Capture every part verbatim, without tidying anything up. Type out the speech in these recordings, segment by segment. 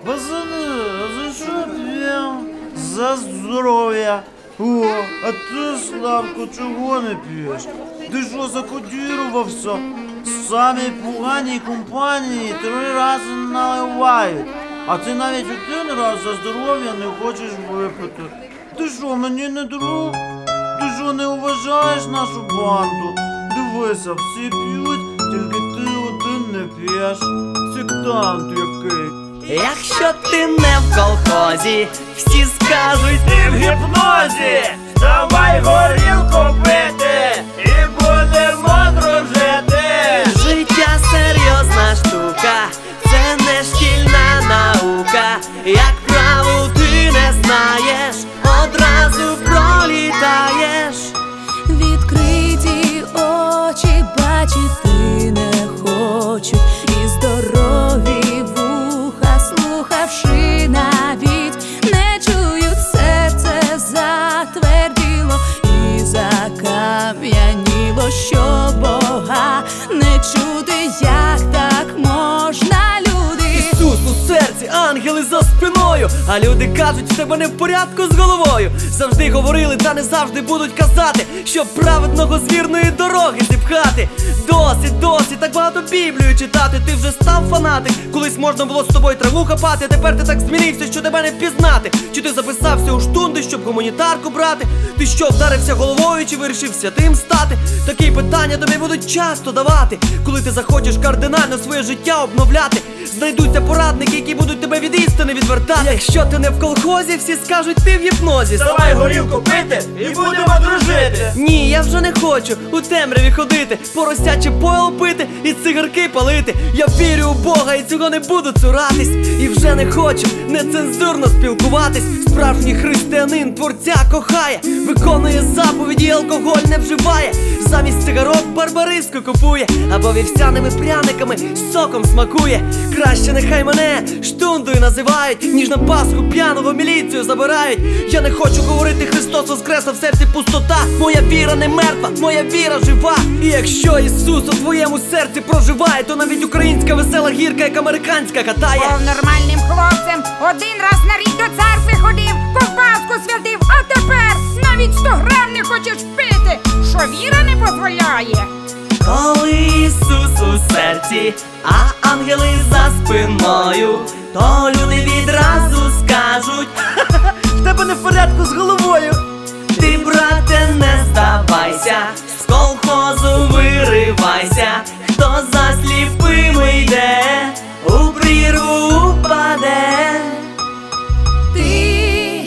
Пацани, за що п'ємо? За здоров'я. О, а ти, Славко, чого не п'єш? Ти що, закодірувався? Самі поганій компанії три рази наливають. А ти навіть один раз за здоров'я не хочеш випити. Ти що, мені не друг? Ти що, не вважаєш нашу банду? Дивися, всі п'ють, тільки ти один не п'єш. Сектант який. Якщо ти не в колхозі, всі скажуть, Ти в гіпнозі, давай горілку пити і будемо дружити. життя серйозна штука, це не шкільна наука. Як правил ти не знаєш, одразу пролітаєш. Відкриті очі бачити не хочуть, і здорові вуха, слухавши навіть, не чують, серце затверділо і закам'яніло, що Бога не чути, як так можна, люди. Ісус у серці, ангели за спиною, а люди кажуть, в тебе не в порядку з головою. Завжди говорили, та не завжди будуть казати, щоб праведного з вірної дороги зіпхати. Досить, досить, так багато Біблію читати. Ти вже став фанатик, колись можна було з тобою траву хапати. Тепер ти так змінився, що тебе не впізнати. Чи ти записався у штунди, щоб гуманітарку брати? Ти що, вдарився головою, чи вирішив святим стати? Такі питання тобі будуть часто давати, коли ти захочеш кардинально своє життя обновляти. Знайдуться порадники, які будуть тебе від істини відвертати. Якщо ти не в колхозі, всі скажуть, ти в гіпнозі. Давай горілку пити і будемо дружити. Ні, я вже не хочу у темряві ходити, поросяче пойло пити і цигарки палити. Я вірю у Бога і цього не буду цуратись. І вже не хочу нецензурно спілкуватись. Справжній християнин творця кохає, виконує заповіді, алкоголь не вживає. Замість цигарок барбариску купує, або вівсяними пряниками соком смакує. Краще нехай мене штундою називають, ніж на Пасху п'яного міліцію забирають. Я не хочу говорити Христос воскрес, а в серці пустота. Моя віра не мертва, моя віра жива. І якщо Ісус у твоєму серці проживає, то навіть українська весела гірка, як американська, катає. Був нормальним хлопцем, один раз на рік до церкви ходив, ковбаску святив, а тепер навіть сто грам не хочеш пити. Що віра не дозволяє? Коли Ісус у серці, а ангели за спиною, то люди відразу скажуть, в тебе не в порядку з головою. Ти, брате, не здавайся, з колхозу виривайся. Хто за сліпими йде, у прірву упаде. Ти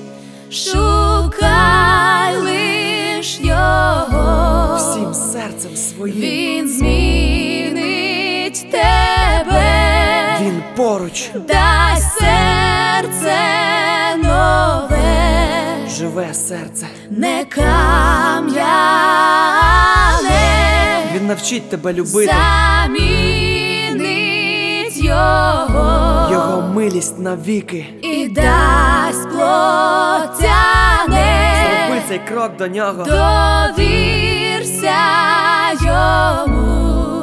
шукай лиш його, Всім серцем своїм він змінить тебе, він поруч дай серце нове, живе серце. не кам'яне, Він навчить тебе любити, замінить його, його милість навіки. і дасть плотяне. Зроби цей крок до нього. Довірся йому.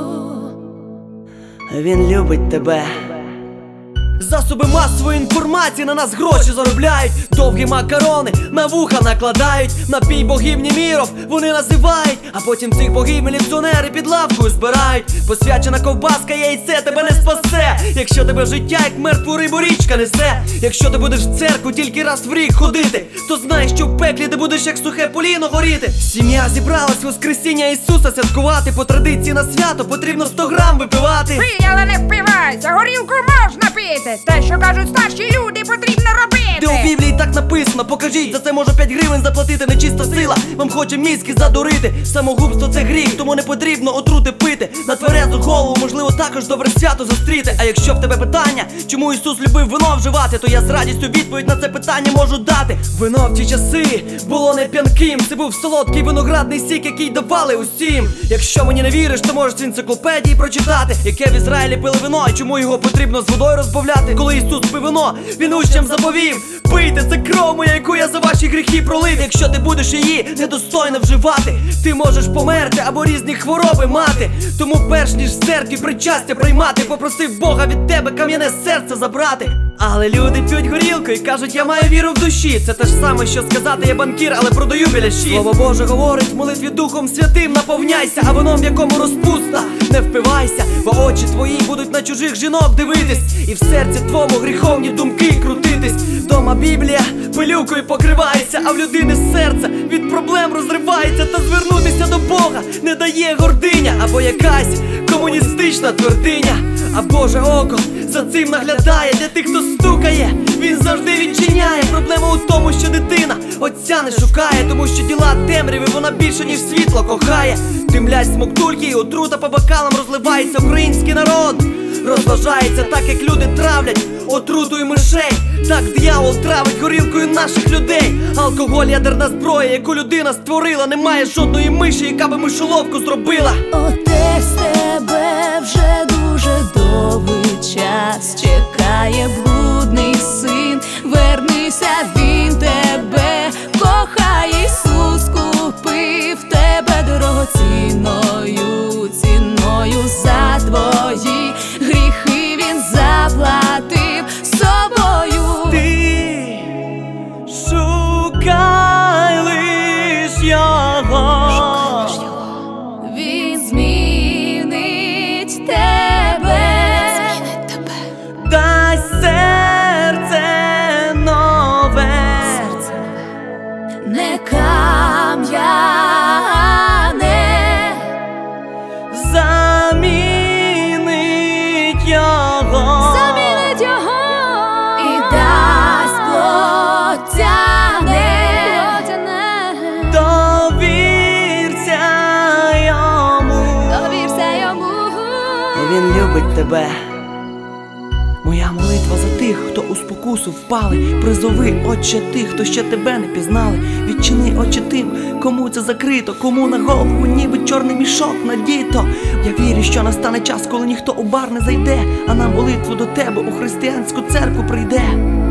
Він любить тебе. Засоби масової інформації на нас гроші заробляють. Довгі макарони на вуха накладають. Напій богів Німіров вони називають, а потім цих богів міліціонери під лавкою збирають. Посвячена ковбаска, яйце тебе не спасе, якщо тебе життя як мертву рибу річка несе. Якщо ти будеш в церкву тільки раз в рік ходити, то знай, що в пеклі ти будеш як сухе поліно горіти. Сім'я зібралась воскресіння Ісуса святкувати. По традиції на свято потрібно сто грам випивати. Пий, але не впивайся, горілку можна пити. Те, що кажуть старші люди, потрібно робити. Де у Біблії так написано, покажіть, за це може п'ять гривень заплатити. Нечиста сила вам хоче мізки задурити. Самогубство це гріх, тому не потрібно отрути пити. На тверезу голову можливо також добре свято зустріти. А якщо в тебе питання, чому Ісус любив вино вживати, то я з радістю відповідь на це питання можу дати. Вино в ті часи було не п'янким, це був солодкий виноградний сік, який давали усім. Якщо мені не віриш, то можеш в енциклопедії прочитати, яке в Ізраїлі пили вино і чому його потрібно з водою розбавляти. Коли Ісус пив вино, він учням заповів: Пийте, це кров моя, яку я за ваші гріхи пролив. Якщо ти будеш її недостойно вживати, ти можеш померти або різні хвороби мати. Тому перш ніж в церкві причастя приймати, попросив Бога від тебе кам'яне серце забрати. Але люди п'ють горілку і кажуть, я маю віру в душі. Це те ж саме, що сказати, я банкір, але продаю біляші. Слово Боже говорить, в молитві Духом Святим наповняйся, а вином, в якому розпуста, не впивайся. Бо очі твої будуть на чужих жінок дивитись, і в серці твому гріховні думки крутитись. Дома Біблія пилюкою покривається, а в людини серце від проблем розривається. Та звернутися до Бога не дає гординя, або якась комуністична твердиня. А Боже око за цим наглядає, для тих, хто стукає, він завжди відчиняє. Проблема у тому, що дитина отця не шукає, тому що діла темряви вона більше, ніж світло кохає. Димлять смоктульки і отрута по бокалам розливається. Український народ розважається так, як люди травлять отрутою мишей. Так диявол травить горілкою наших людей. Алкоголь — ядерна зброя, яку людина створила. Немає жодної миші, яка би мишоловку зробила. Отець тебе вже дуже довгий час чекає блудний син. Вернися, він тебе кохає. Ісус купив тебе дорогоцінною ціною. За твої гріхи він заплатив собою. Ти шукай лиш його, Він змінить тебе. дай серце нове, Не кам'яне, замінить його, замінить його і дасть плотяне. довірся йому. Довірся йому. Він любить тебе. Моя молитва за тих, хто у спокусу впали. Призови, Отче, тих, хто ще тебе не пізнали. Відчини, Отче, тим, кому це закрито, кому на голову ніби чорний мішок надіто. Я вірю, що настане час, коли ніхто у бар не зайде, а на молитву до тебе у християнську церкву прийде.